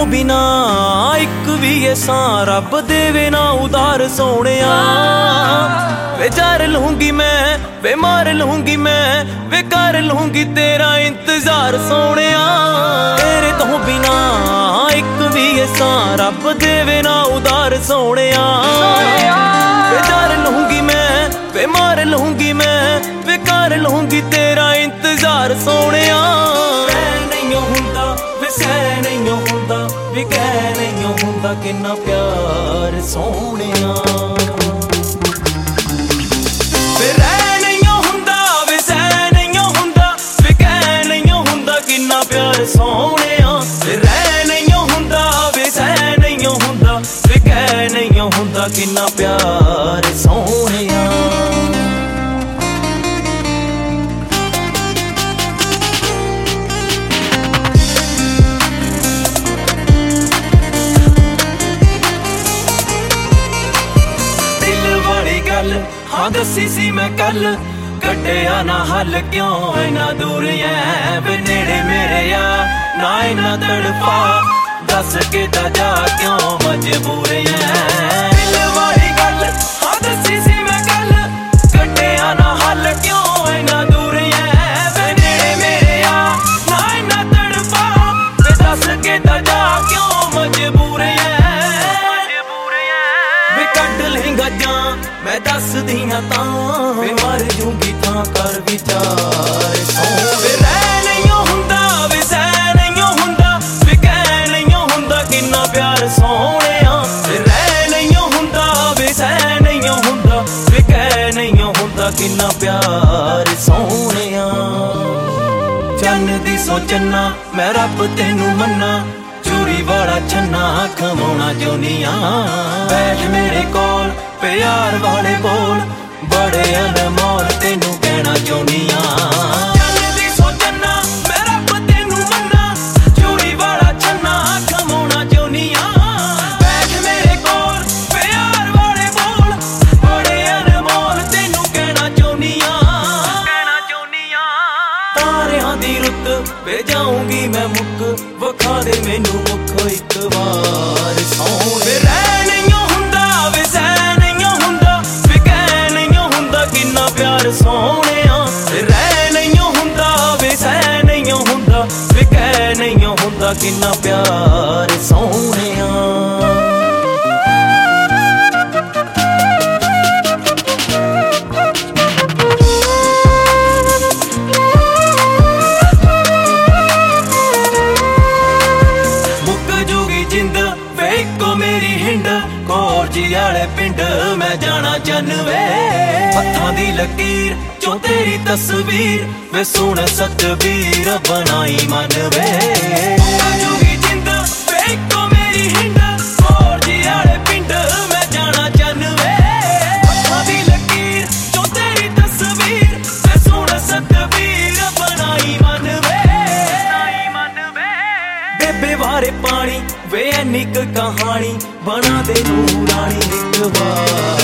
बिना एक भी ऐसा रब देवे ना उधार सोहणिया। वे जार लूंगी मैं, वे मार लूंगी मैं, वे कर लूंगी तेरा इंतजार सोहणिया। तेरे तो बिना एक भी ऐसा रब देवे ना उधार सोहणिया। वे जार लूंगी मैं, वे मार लूंगी मैं, वे कर लूंगी तेरा इंतजार सोहणिया। सह नहीं हुंदा वे कह नहीं हुंदा किन्ना प्यार सोहणिया। वे रह नहीं हुंदा वे सह नहीं हुंदा वे कह नहीं हुंदा किन्ना प्यार सोहणिया। वे रह नहीं हुंदा वे सह नहीं हुंदा वे कह नहीं हुंदा किन्ना प्यार सोहणिया। हाँ दसी सी मैं कल कटिया ना हल क्यों इना दूर है वे नेड़े मेरे या ना इना तड़पा दस के जा क्यों मजबूर है। दिल वाली गल हाँ दसी सी मैं कल कटिया ना हल क्यों इना दूर है वे नेड़े मेरे या ना इना तड़पा वे दस के जा क्यों मजबूर है। वे कट लेंगा जा मैं दस दियां तां वे मर जूंगी थां कर विचार वे रह नहीं हुंदा वे सह नहीं हुंदा वे कह नहीं हुंदा किन्ना प्यार सोहणिया। वे रह नहीं हुंदा वे सह नहीं हुंदा वे कह नहीं हुंदा किन्ना प्यार सोहणिया। चन्न दी सोचना मैं रब तेनू मन्ना चूड़ी वाला छन्ना खवाउणा जोनिया। बैठ मेरे कोल प्यार वाले बोल बड़े अनमोल तेनू कहना जोनिया। चन्न दी सोचना मैं रब तेनू मन्ना चूड़ी वाला छन्ना खवाउणा जोनिया। बैठ मेरे कोल प्यार वाले बोल बड़े अनमोल तेनू कहना जोनिया। तारियां दी रुत वे जाऊंगी मैं मुक वखा दे मैनू मुख एक बार सोहणिया। वे रह नहीं हुंदा वे सह नहीं हुंदा वे कह नहीं हुंदा किन्ना प्यार सोहणिया। वे रह नहीं हुंदा वे सह नहीं हुंदा वे कह नहीं हुंदा किन्ना प्यार सोहणिया। वाले पिंड मैं जाना चनवे हत्थां दी लकीर चो तेरी तस्वीर वे सुन सतबीर बनाई मन वे। जूगी जिंद वे इको मेरी हिंड और जी वाले पिंड मैं जाना चनवे हत्थां दी लकीर चो तेरी तस्वीर वे सुन सतबीर बनाई मन वे। बेबे वारे पानी वे निक कहानी बना दे नूरानी एक बार।